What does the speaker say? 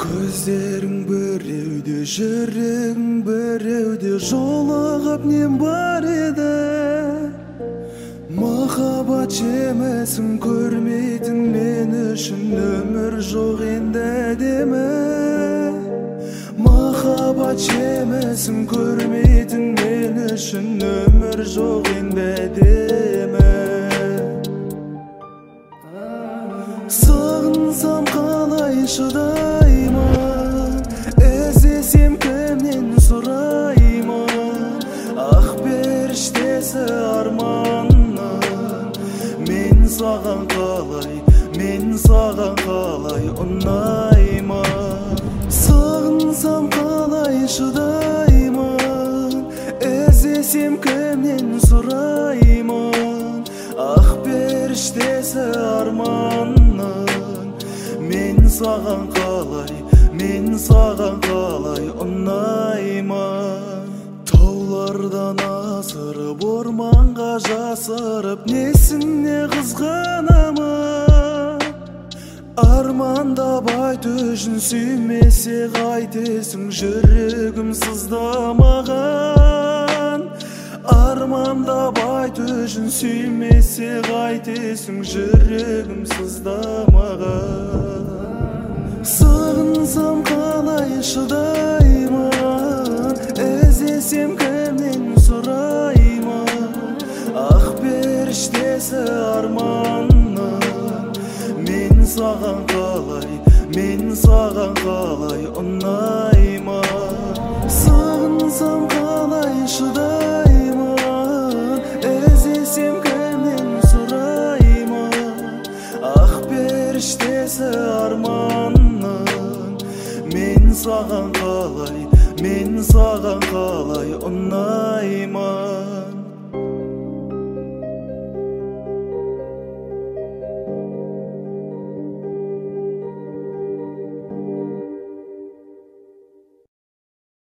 Көздерің біреуде, жүрегің біреуде, жолығып нем бар еді. Махаббат жемесін көрмейтін мен үшін өмір жоқ енді әдемі. Махаббат жемесін көрмейтін мен үшін өмір жоқ енді әдемі. Сағынсам қалай шыдаймын, іздесем кімнен сұраймын. Ақ періштесі арманның, мен саған қалай ұнаймын. Сағынсам қалай шыдаймын, іздесем кімнен сұраймын. Ақ періштесі арманның, мен саған қалай ұнаймын. Таулардан асырып, орманға жасырып, несіне қызғанамын. Армандап айт үшін сүймесе қайтесің, жүрегім сыздамаған. Армандап айт үшін сүймесе қайтесің, жүрегім сыздамаған. Сағынсам қалай шыдаймын, іздесем кімнен сұраймын. Ақ періштесі арманның, мен саған қалай ұнаймын. Сағынсам қалай шыдаймын, іздесем кімнен сұраймын. Ақ періштесі арманның, мен саған қалай ұнаймын.